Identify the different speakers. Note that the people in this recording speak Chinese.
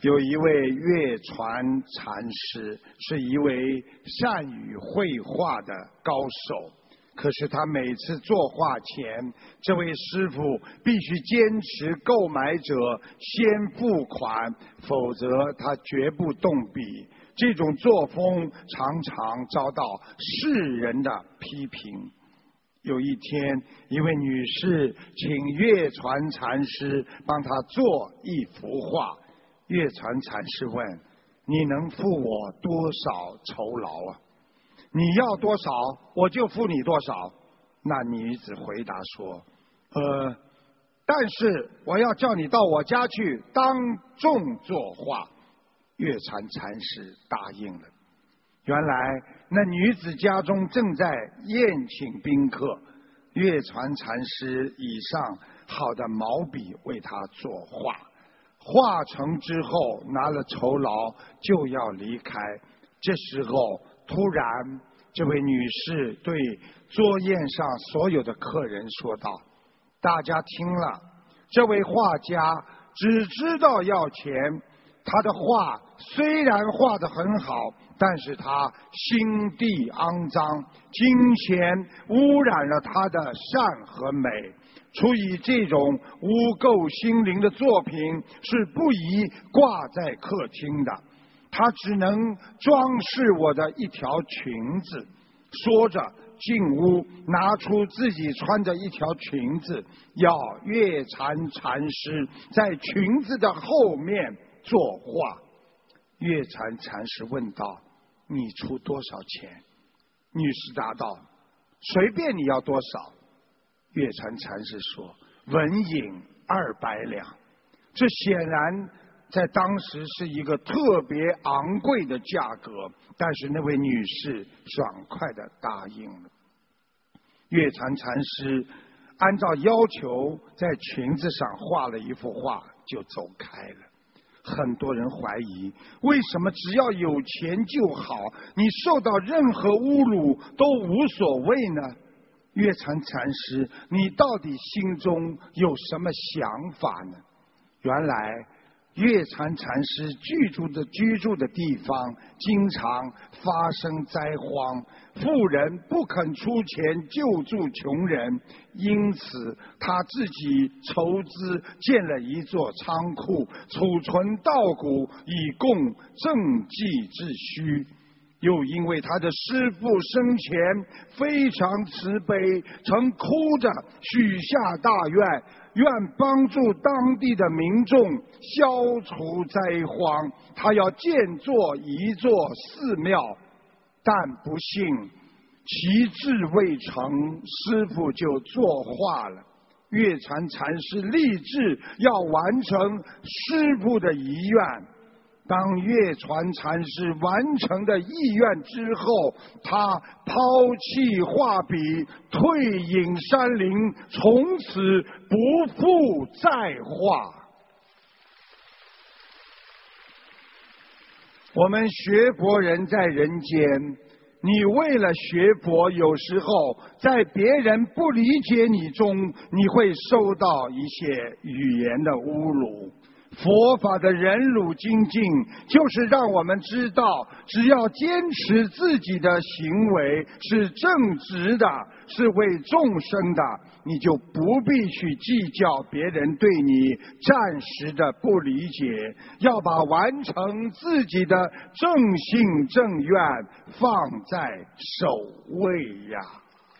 Speaker 1: 有一位月传禅师，是一位善于绘画的高手。可是他每次作画前，这位师傅必须坚持购买者先付款，否则他绝不动笔。这种作风常常遭到世人的批评。有一天，一位女士请月传禅师帮她做一幅画。月传禅师问：“你能付我多少酬劳啊？你要多少，我就付你多少。”那女子回答说：“但是我要叫你到我家去当众作画。”月传禅师答应了。原来那女子家中正在宴请宾客，月传禅师以上好的毛笔为她作画。画成之后拿了酬劳就要离开，这时候突然这位女士对桌宴上所有的客人说道：“大家听了，这位画家只知道要钱，他的画虽然画得很好，但是他心地肮脏，金钱污染了他的善和美。出于这种污垢心灵的作品是不宜挂在客厅的，他只能装饰我的一条裙子。”说着进屋拿出自己穿着一条裙子，要月传禅师在裙子的后面作画。月传禅师问道：“你出多少钱？”女士答道：“随便你要多少。”月传禅师说：“纹银200两。”这显然在当时是一个特别昂贵的价格，但是那位女士爽快地答应了。月传禅师按照要求在裙子上画了一幅画就走开了。很多人怀疑，为什么只要有钱就好，你受到任何侮辱都无所谓呢？月传禅师，你到底心中有什么想法呢？原来月传禅师居住的地方经常发生灾荒，富人不肯出钱救助穷人，因此他自己筹资建了一座仓库，储存稻谷以供赈济之需。又因为他的师父生前非常慈悲，曾哭着许下大愿，愿帮助当地的民众消除灾荒，他要建作一座寺庙，但不幸其志未成，师父就作画了。月传禅师立志要完成师父的遗愿。当月传禅师完成的意愿之后，他抛弃画笔，退隐山林，从此不复再画。我们学佛人在人间，你为了学佛，有时候在别人不理解你中，你会受到一些语言的侮辱。佛法的忍辱精进，就是让我们知道，只要坚持自己的行为是正直的，是为众生的，你就不必去计较别人对你暂时的不理解，要把完成自己的正信正愿放在首位呀。